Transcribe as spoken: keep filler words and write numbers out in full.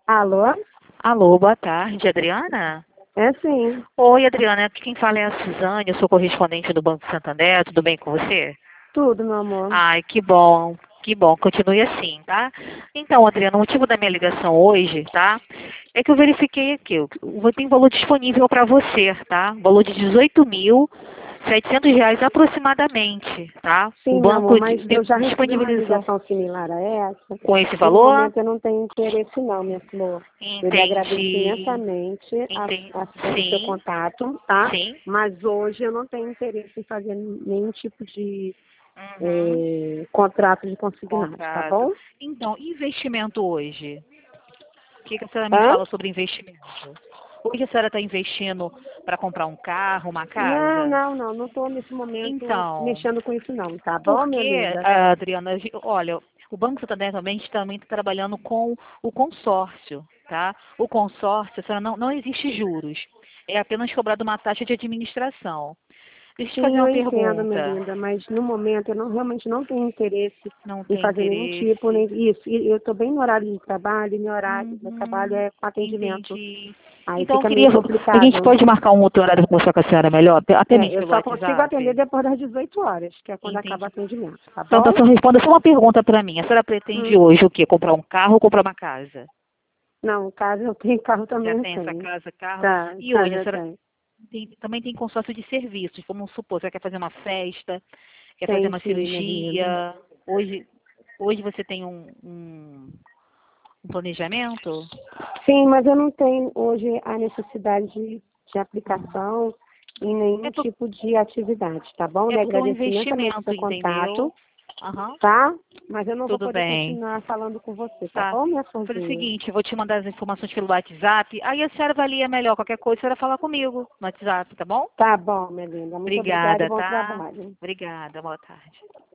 Alô? Alô, boa tarde, Adriana? É sim. Oi, Adriana, aqui quem fala é a Suzane, eu sou correspondente do Banco Santander, tudo bem com você? Tudo, meu amor. Ai, que bom, que bom, continue assim, tá? Então, Adriana, o motivo da minha ligação hoje, tá? É que eu verifiquei aqui, eu eu tenho valor disponível para você, tá? Valor de dezoito mil e setecentos reais aproximadamente, tá? O Sim, meu amor, banco di- mas di- eu já recebi uma disponibilizou ligação similar a essa. com esse E no valor? momento eu não tenho interesse não, minha flor. Eu lhe agradeço Entendi, imensamente a, entendi, a- o seu sim, contato, tá? sim. Mas hoje eu não tenho interesse em fazer nenhum tipo de Uhum. eh, contrato de consignado, tá Contrato. bom? Então, investimento hoje. O que que a senhora me Hã? fala sobre investimento? Hoje a senhora está investindo para comprar um carro, uma Não, casa? não, não. Não estou nesse momento Então, mexendo com isso não, tá bom, minha porque, linda? ah, Adriana, a gen- olha, o Banco Santander também também está trabalhando com o consórcio, tá? O consórcio, a senhora, não, não existe juros. É apenas cobrado uma taxa de administração. Deixa eu te fazer Sim, uma eu entendo, minha pergunta. linda, mas no momento eu não, realmente não tenho interesse Não em tem fazer nenhum tipo, nem interesse? isso. E eu estou bem no horário de trabalho, e meu horário, meu trabalho Uhum, é com atendimento. entendi. Aí Então, eu fica meio queria. A gente complicado. pode marcar um outro horário para conversar com a senhora melhor? Pe- Até É, mesmo eu pelo só consigo atender WhatsApp? depois das dezoito horas, que é quando acaba o Entendi. atendimento, tá Então, bom? então, só responda só uma pergunta para mim. A senhora pretende Hum. hoje o quê? Comprar um carro ou comprar uma casa? Não, caso eu tenho carro também Já eu tem essa tenho. casa, carro. Tá, E tá, hoje, a já senhora tem. tem- também tem consórcio de serviços. Vamos supor, você quer fazer uma festa, quer fazer Tem uma sim, minha linda. cirurgia. Hoje, hoje você tem um, um, um planejamento? Sim, mas eu não tenho hoje a necessidade de, de aplicação em É, nenhum por, tipo de atividade, tá bom? é Eu porque é um agradeço imensamente o investimento, seu entendeu? contato, Aham. tá? Mas eu não vou Tudo poder bem. continuar falando com você, tá Tá. bom, minha Fazer o florzinha? seguinte, eu vou te mandar as informações pelo WhatsApp, aí a senhora avalia melhor qualquer coisa, a senhora fala comigo no WhatsApp, tá bom? Tá bom, minha linda. Muito obrigada e Obrigada, bom tá? trabalho. Obrigada, boa tarde.